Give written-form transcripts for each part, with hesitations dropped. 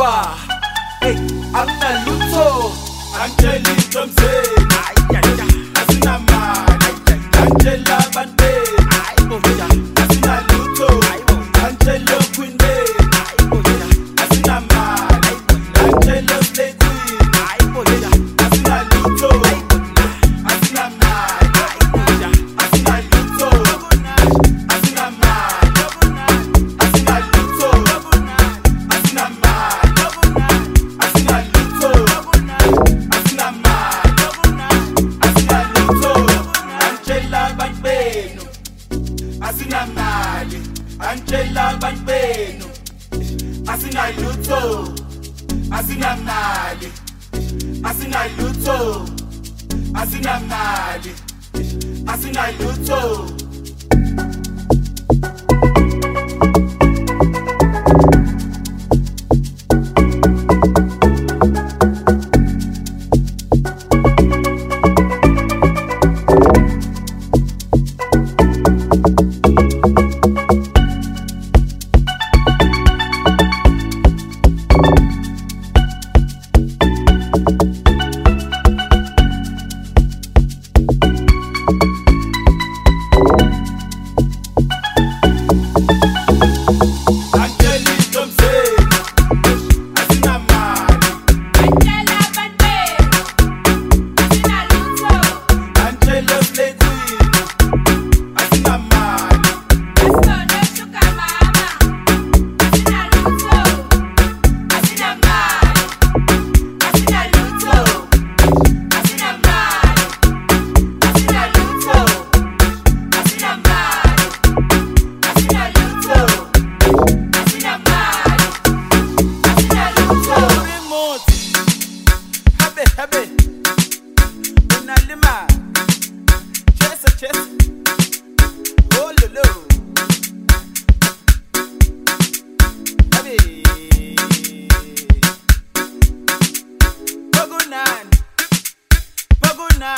Awa, hey, amna lutho, angela idomzeni, asina mali, angela bandeni, asina lutho, angela queen beni, asina mali, angela slay queen, asina lutho, asina mali, asina lutho, asina mali, asina lutho, asina mali, asina lutho, asina mali, asina lutho, angela bandeni, asina mali, angela bandeni, asina lutho, asina mali, asina lutho, asina mali, asina lutho.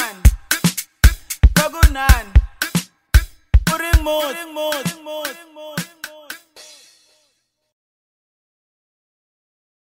Pagunan, puring mod.